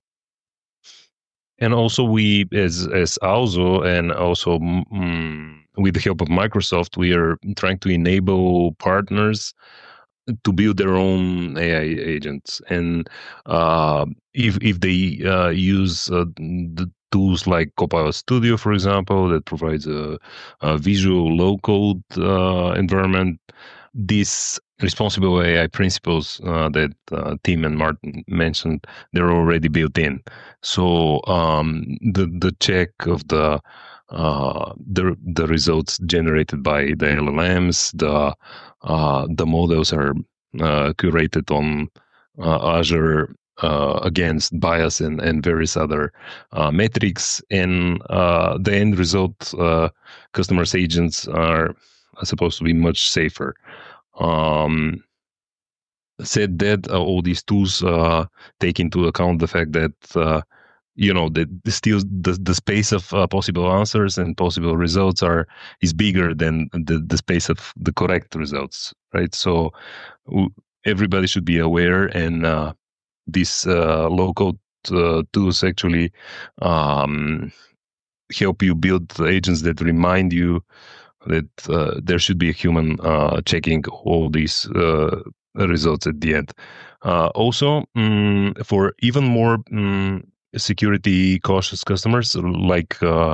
And also we, as as Alzo, and also mm, with the help of Microsoft, we are trying to enable partners to build their own A I agents. And uh, if if they uh, use uh, the tools like Copilot Studio, for example, that provides a, a visual low-code uh, environment, these responsible A I principles uh, that uh, Tim and Martin mentioned, they're already built in. So um, the the check of the uh, the the results generated by the L L Ms, the uh, the models are uh, curated on uh, Azure uh, against bias and, and various other uh, metrics, and uh, the end result, uh, customers' agents are supposed to be much safer. Um, said that uh, all these tools uh, take into account the fact that uh, you know that the still the, the space of uh, possible answers and possible results are is bigger than the, the space of the correct results, right? So w- everybody should be aware, and uh, these uh, low-code uh, tools actually um, help you build agents that remind you that uh, there should be a human uh, checking all these uh, results at the end. Uh, also, um, for even more um, security cautious customers, like uh,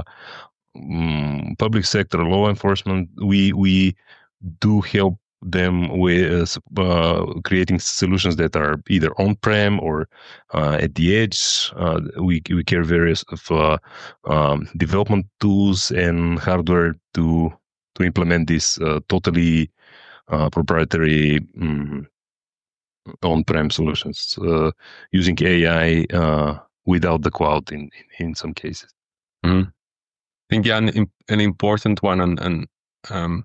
um, public sector law enforcement, we we do help them with uh, creating solutions that are either on-prem or uh, at the edge. Uh, we we carry various of uh, um, development tools and hardware to to implement these uh, totally uh, proprietary um, on-prem solutions uh, using A I uh, without the cloud in, in, in some cases.
Mm-hmm. I think, yeah, an, an important one, and, and um,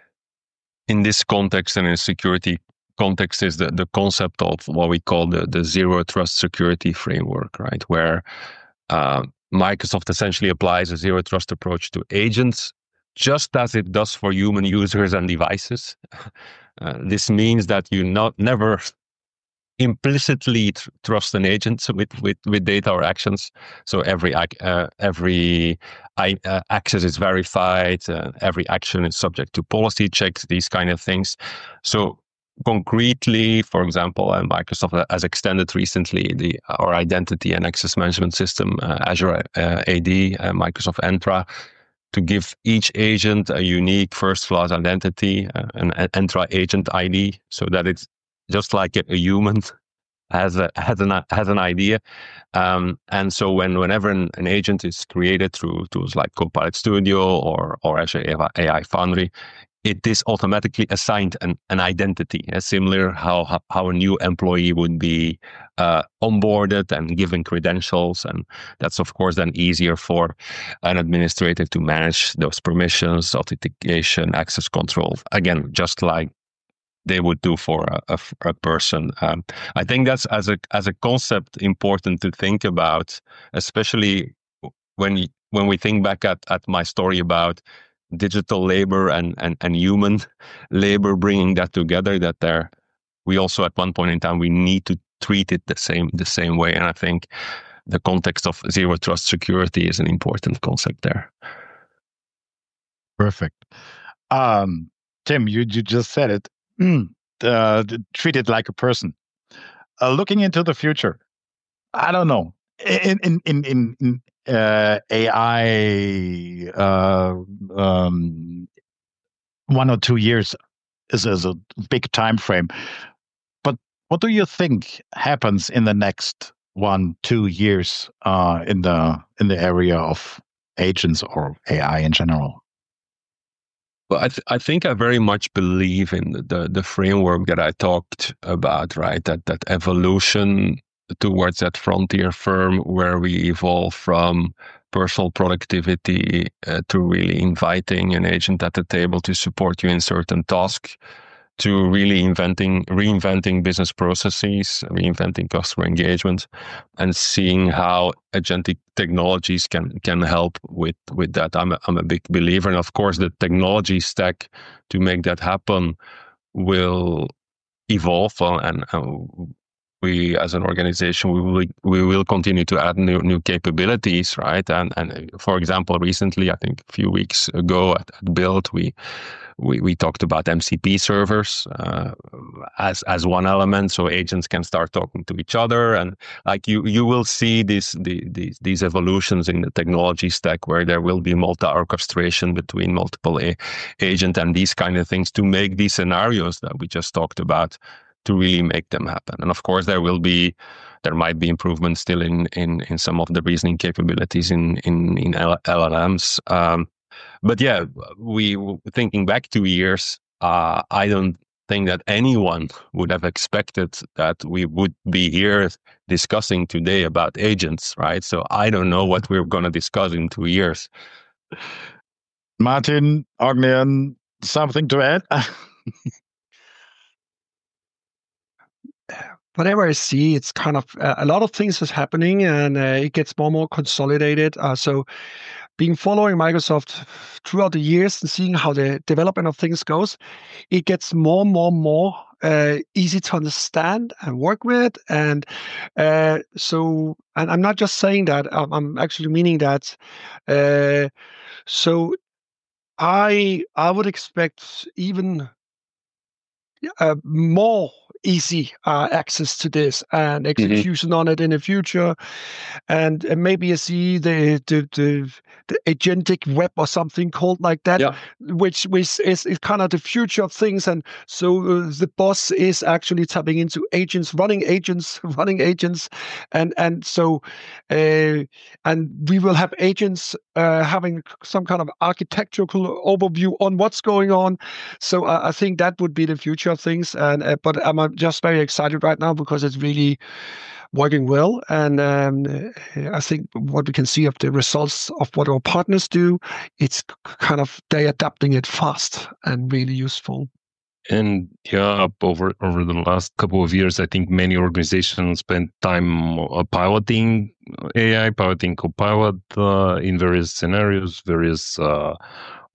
in this context and in security context, is the, the concept of what we call the, the zero trust security framework, right? Where uh, Microsoft essentially applies a zero trust approach to agents, just as it does for human users and devices. Uh, this means that you not never implicitly tr- trust an agent with, with, with data or actions. So every uh, every uh, access is verified, uh, every action is subject to policy checks, these kind of things. So concretely, for example, uh, Microsoft has extended recently the our identity and access management system, uh, Azure uh, A D, uh, Microsoft Entra, to give each agent a unique first-class identity, uh, an Entra agent I D, so that it's just like a, a human has a has an has an idea, um, and so when whenever an, an agent is created through tools like Copilot Studio or or Azure A I Foundry, it is automatically assigned an, an identity, uh, similar how, how how a new employee would be uh, onboarded and given credentials, and that's of course then easier for an administrator to manage those permissions, authentication, access control. Again, just like they would do for a, a, a person. Um, I think that's as a as a concept important to think about, especially when you, when we think back at, at my story about digital labor and, and, and human labor, bringing that together, that there we also at one point in time we need to treat it the same the same way. And I think the context of zero trust security is an important concept there.
Perfect. Um, Tim, you, you just said it. Mm, uh, treat it like a person. Uh, looking into the future, I don't know. In in in in, in uh, A I, uh, um, one or two years is, is a big time frame. But what do you think happens in the next one, two years uh, in the in the area of agents or A I in general?
Well, I, th- I think I very much believe in the, the, the framework that I talked about, right? That that evolution towards that frontier firm where we evolve from personal productivity uh, to really inviting an agent at the table to support you in certain tasks, to really inventing, reinventing business processes, reinventing customer engagement, and seeing how agentic technologies can can help with with that. I'm a, I'm a big believer, and of course, the technology stack to make that happen will evolve, and, and we, as an organization, we will we will continue to add new new capabilities, right? And and for example, recently, I think a few weeks ago at, at Build, we. We, we talked about M C P servers uh, as as one element, so agents can start talking to each other, and like you you will see these the, these these evolutions in the technology stack where there will be multi-orchestration between multiple a- agent and these kind of things to make these scenarios that we just talked about to really make them happen. And of course, there will be there might be improvements still in in in some of the reasoning capabilities in in in L L Ms. Um, But yeah, we thinking back two years, uh, I don't think that anyone would have expected that we would be here discussing today about agents, right? So I don't know what we're going to discuss in two years.
Martin, Ognian, something to add?
Whatever I see, it's kind of uh, a lot of things is happening, and uh, it gets more and more consolidated. Uh, so, being following Microsoft throughout the years and seeing how the development of things goes, it gets more and more and more uh, easy to understand and work with. And uh, so, and I'm not just saying that; I'm, I'm actually meaning that. Uh, so, I I would expect even uh, more easy uh, access to this and execution mm-hmm. on it in the future, and, and maybe you see the, the the the agentic web or something called like that, yeah. which which is, is kind of the future of things. And so uh, the boss is actually tapping into agents, running agents, running agents, and and so uh, and we will have agents uh, having some kind of architectural overview on what's going on. So uh, I think that would be the future of things. And uh, but I'm just very excited right now because it's really working well, and um, I think what we can see of the results of what our partners do, it's kind of they adapting it fast and really useful.
And yeah, over over the last couple of years, I think many organizations spent time uh, piloting A I, piloting Copilot uh, in various scenarios, various uh,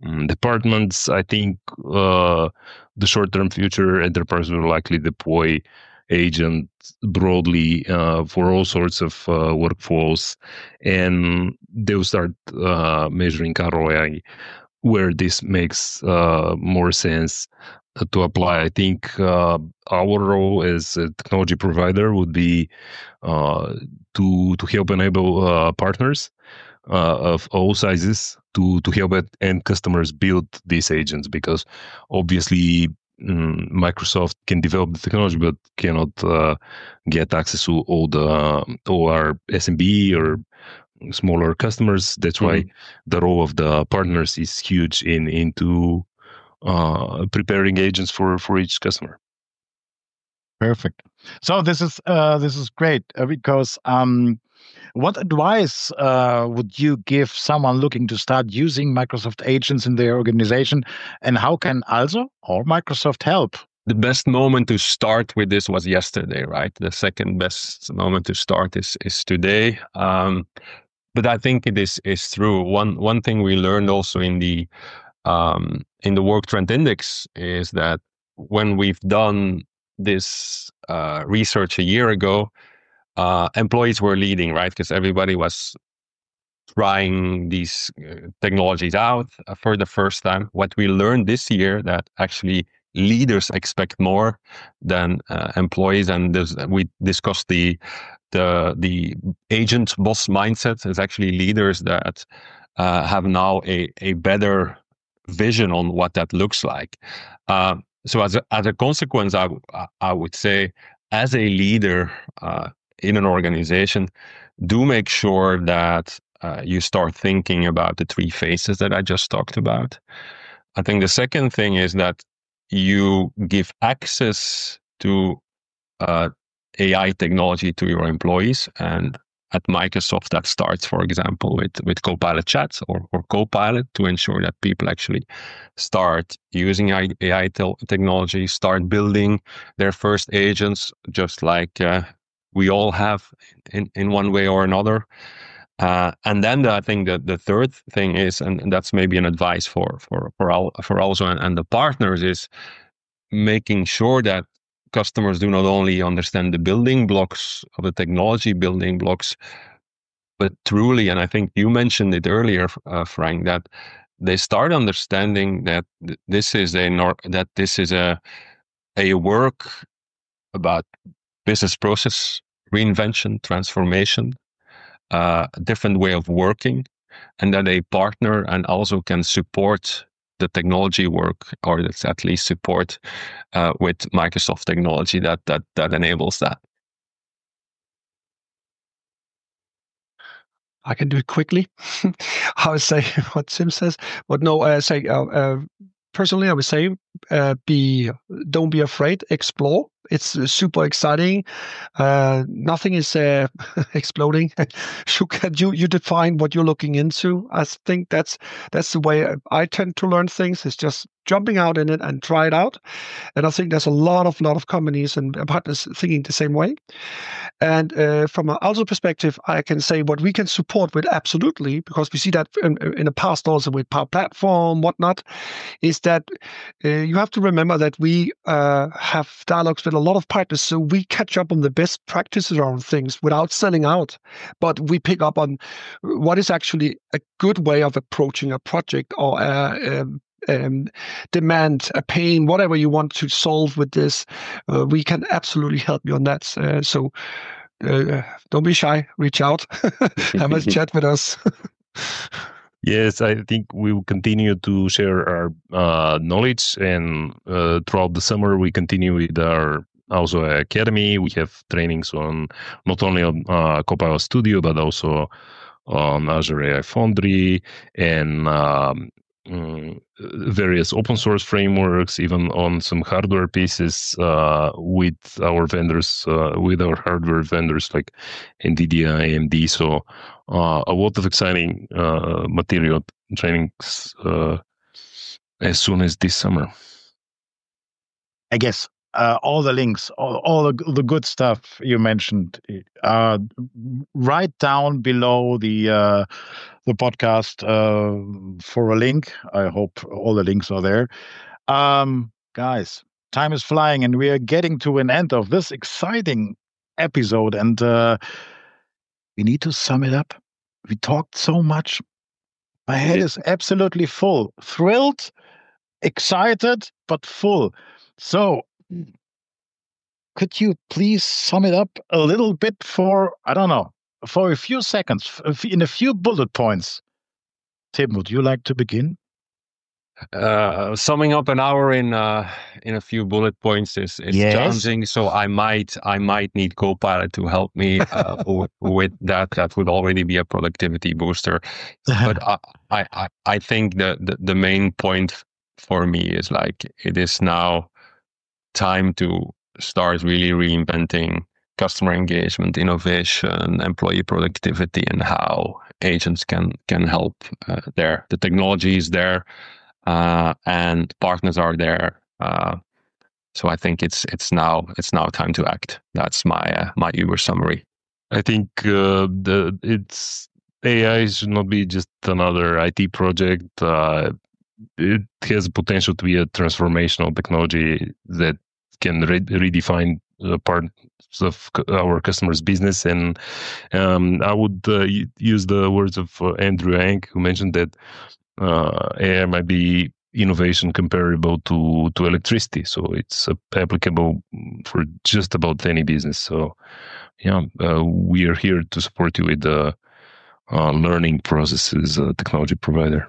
um, departments. I think uh, the short-term future, enterprise will likely deploy agents broadly uh, for all sorts of uh, workflows, and they'll start uh, measuring R O I where this makes uh, more sense to apply. I think uh, our role as a technology provider would be uh, to to help enable uh, partners uh, of all sizes to to help it, end customers build these agents, because obviously um, Microsoft can develop the technology but cannot uh, get access to all the uh, all our S M B or smaller customers. That's mm-hmm. why the role of the partners is huge in into uh, preparing agents for for each customer.
Perfect. So this is uh, this is great uh, because um, what advice uh, would you give someone looking to start using Microsoft agents in their organization, and how can also or Microsoft help?
The best moment to start with this was yesterday, right? The second best moment to start is is today. Um, but I think it is is true. One one thing we learned also in the um, in the Work Trend Index is that when we've done this uh, research a year ago, uh, employees were leading, right? Because everybody was trying these uh, technologies out uh, for the first time. What we learned this year that actually leaders expect more than uh, employees, and this, we discussed the the the agent boss mindset. Is actually leaders that uh, have now a a better vision on what that looks like. Uh, so as a, as a consequence, I I would say, as a leader uh, in an organization, do make sure that uh, you start thinking about the three phases that I just talked about. I think the second thing is that you give access to uh, A I technology to your employees. And at Microsoft, that starts, for example, with, with Copilot Chat or, or Copilot, to ensure that people actually start using A I te- technology, start building their first agents, just like uh, we all have in, in one way or another. Uh, and then the, I think that the third thing is, and, and that's maybe an advice for for for, all, for also and, and the partners, is making sure that customers do not only understand the building blocks of the technology building blocks, but truly, and I think you mentioned it earlier, uh, Frank, that they start understanding that th- this is a nor- that this is a a work about business process reinvention, transformation. Uh, a different way of working, and that a partner and also can support the technology work, or that's at least support uh, with Microsoft technology that that that enables that.
I can do it quickly. I would say what Tim says, but no, I uh, say uh, uh, personally, I would say uh, be don't be afraid, explore. It's super exciting. Uh, nothing is uh, exploding. you can you you define what you're looking into. I think that's that's the way I tend to learn things. It's just jumping out in it and try it out. And I think there's a lot of lot of companies and partners thinking the same way. And uh, from an also perspective, I can say what we can support with absolutely, because we see that in, in the past also with Power Platform, whatnot, is that uh, you have to remember that we uh, have dialogues with a lot of partners, so we catch up on the best practices around things without selling out. But we pick up on what is actually a good way of approaching a project or a, um, Um, demand, a pain, whatever you want to solve with this, uh, we can absolutely help you on that. Uh, so uh, don't be shy, reach out, have a chat with us.
Yes, I think we will continue to share our uh, knowledge, and uh, throughout the summer we continue with our also academy. We have trainings on not only on uh, Copilot Studio but also on Azure A I Foundry and um, Um, various open source frameworks, even on some hardware pieces uh, with our vendors, uh, with our hardware vendors like NVIDIA, A M D. So uh, a lot of exciting uh, material trainings uh, as soon as this summer.
I guess uh, all the links, all, all the, the good stuff you mentioned, uh, right down below the uh, the podcast uh, for a link. I hope all the links are there. Um, guys, time is flying, and we are getting to an end of this exciting episode, and uh, we need to sum it up. We talked so much. My head is absolutely full, thrilled, excited, but full. So, could you please sum it up a little bit for, I don't know, for a few seconds, in a few bullet points? Tim, would you like to begin?
Uh, summing up an hour in uh, in a few bullet points is, is
Yes.
challenging. So I might I might need Copilot to help me uh, w- with that. That would already be a productivity booster. But I I, I- I think the, the the main point for me is like it is now time to start really reinventing customer engagement, innovation, employee productivity, and how agents can can help uh, there. The technology is there. Uh, and partners are there, uh, so I think it's it's now it's now time to act. That's my uh, my Uber summary.
I think uh, the it's A I should not be just another I T project. Uh, it has potential to be a transformational technology that can re- redefine uh, parts of c- our customers' business. And um, I would uh, y- use the words of uh, Andrew Yang, who mentioned that uh, A I might be innovation comparable to, to electricity. So it's uh, applicable for just about any business. So yeah, uh, we are here to support you with the uh, learning processes uh, technology provider.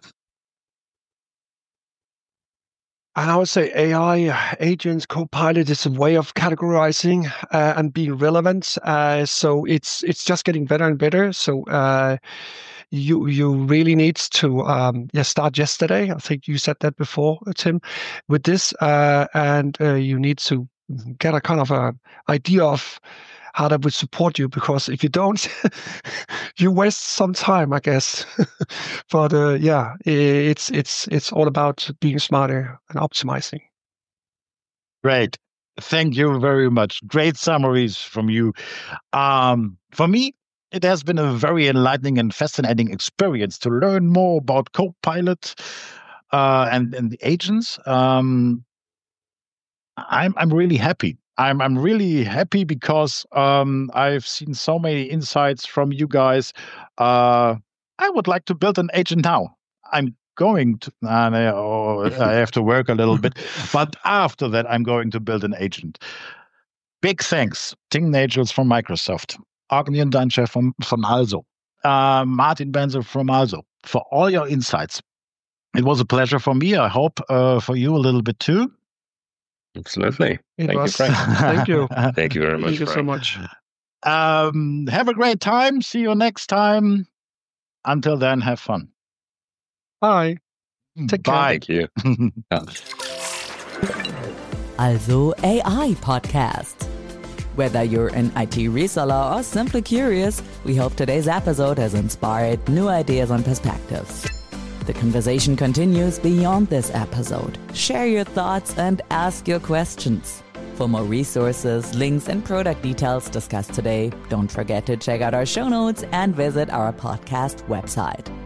And I would say A I agents, Copilot is a way of categorizing uh, and being relevant. Uh, so it's it's just getting better and better. So uh, you you really need to um, yeah start yesterday. I think you said that before, Tim, with this, uh, and uh, you need to get a kind of a idea of how that would support you, because if you don't, you waste some time, I guess. But uh, yeah, it's it's it's all about being smarter and optimizing.
Great. Thank you very much. Great summaries from you. Um, for me, it has been a very enlightening and fascinating experience to learn more about Copilot uh, and, and the agents. Um, I'm I'm really happy. I'm I'm really happy because um, I've seen so many insights from you guys. Uh, I would like to build an agent now. I'm going to. Uh, oh, I have to work a little bit, but after that, I'm going to build an agent. Big thanks, Tim Nagels from Microsoft, Agnian Dancher from from Also, uh, Martin Benzer from Also, for all your insights. It was a pleasure for me. I hope uh, for you a little bit too.
Absolutely.
It
Thank
was.
you, Frank.
Thank you.
Thank you very much.
Thank you so
Frank.
much.
Um, have a great time. See you next time. Until then, have fun.
Bye. Take care.
Bye.
Thank you. Yeah.
Also A I Podcast. Whether you're an I T reseller or simply curious, we hope today's episode has inspired new ideas and perspectives. The conversation continues beyond this episode. Share your thoughts and ask your questions. For more resources, links, and product details discussed today, don't forget to check out our show notes and visit our podcast website.